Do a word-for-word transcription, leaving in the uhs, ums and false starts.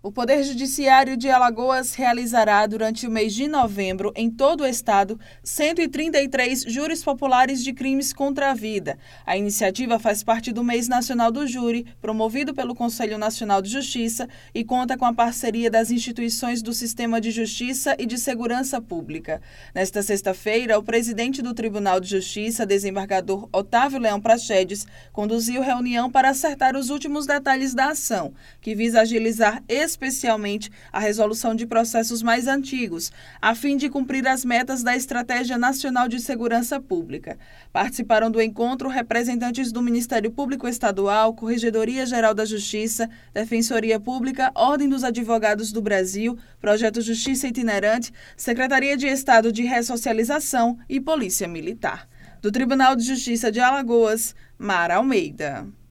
O Poder Judiciário de Alagoas realizará, durante o mês de novembro, em todo o estado, cento e trinta e três júris populares de crimes contra a vida. A iniciativa faz parte do Mês Nacional do Júri, promovido pelo Conselho Nacional de Justiça, e conta com a parceria das instituições do Sistema de Justiça e de Segurança Pública. Nesta sexta-feira, o presidente do Tribunal de Justiça, desembargador Otávio Leão Praxedes, conduziu reunião para acertar os últimos detalhes da ação, que visa agilizar especialmente a resolução de processos mais antigos, a fim de cumprir as metas da Estratégia Nacional de Segurança Pública. Participaram do encontro representantes do Ministério Público Estadual, Corregedoria Geral da Justiça, Defensoria Pública, Ordem dos Advogados do Brasil, Projeto Justiça Itinerante, Secretaria de Estado de Ressocialização e Polícia Militar. Do Tribunal de Justiça de Alagoas, Mara Almeida.